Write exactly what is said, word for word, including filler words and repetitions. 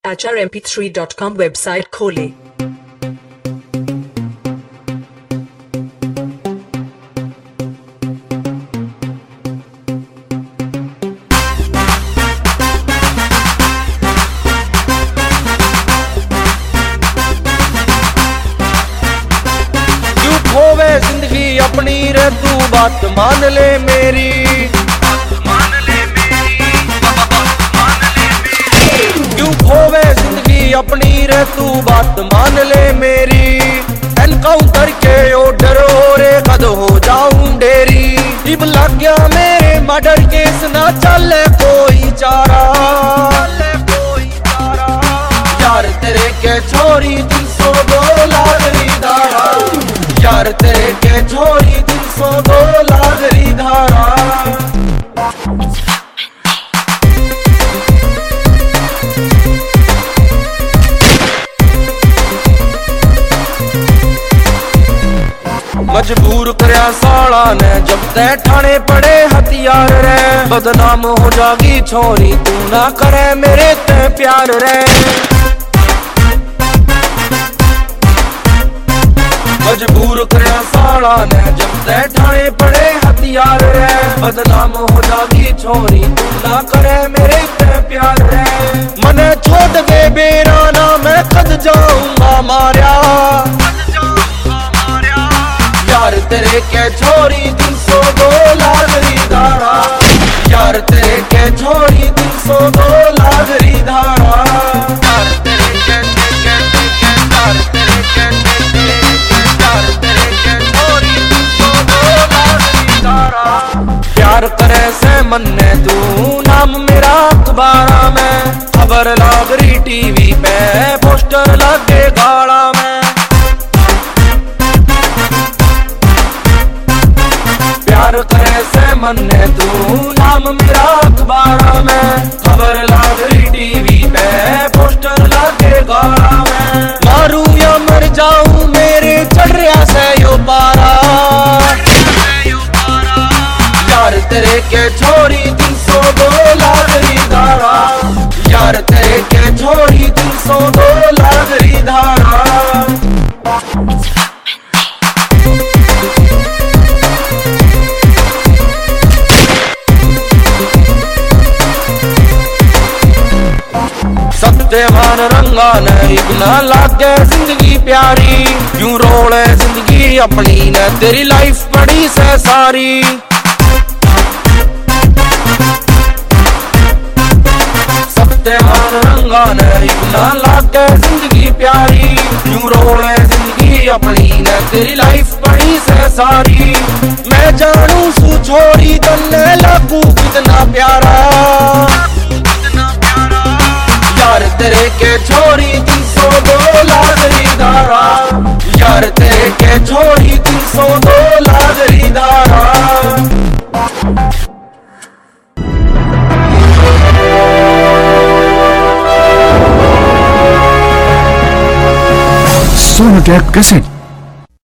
H R M P three dot com website खोलें। जिंदगी अपनी रे तू बात मान ले मेरी, मान ले मेरी, मान ले मेरी। क्यों खोवे जिंदगी अपनी रे तू बात मान ले मेरी। एनकाउंटर के ऑर्डर हो रे कद हो जाऊं डेरी। इब लग गया मेरे मर्डर केस ना चले कोई चारा, कोई चारा। यार तेरे के छोरी तीन सौ दो लागरी धारा, यार तेरे के छोरी तीन सौ दो लागरी धारा। मजबूर करया साला ने जब तै ठाणे पड़े हथियार रे। बदनाम हो जागी छोरी तू ना करे मेरे ते प्यार रे। मजबूर करया साला ने जब तै ठाणे पड़े हथियार रे। बदनाम हो जागी छोरी तू ना करे मेरे ते प्यार रे। मने छोड़ दे बेरा ना मैं कद जाऊंगा मारिया, यार तेरे के छोरी तीन सौ दो लागरी धारा। यार तेरे के छोरी तीन सौ दो लागरी धारा। यार तेरे के के के यार तेरे के यार तेरे के छोरी तीन सौ दो लागरी धारा। प्यार करे से मन्ने तू नाम मेरा अखबारा में। खबर लागरी टीवी पे पोस्टर लगे गाड़ा में। प्यार करे से मन्ने तू नाम मेरा अखबारा में। खबर लागरी टीवी पे पोस्टर लगे गाड़ा में। मारू या मर जाऊं मेरे चढ़ रहा से यो पारा। यार तेरे के छोरी तीन सौ दो लागरी धारा। यार तेरे के छोरी तीन सौ दो लागरी धारा। सत्यवान रंगा ने इतना लागे जिंदगी प्यारी। क्यों रोले जिंदगी अपनी ने तेरी लाइफ पड़ी से सारी। सत्यवान रंगा ने इतना लागे जिंदगी प्यारी। क्यों रोले जिंदगी अपनी ने तेरी लाइफ पड़ी से सारी। मैं जानू सू छोरी तन्ने लागू कितना प्यारा। यार तेरे के छोरी तीन सौ दो लागरी धारा। यार तेरे के छोरी तीन सौ दो लागरी धारा। सोनोटेक कैसेट।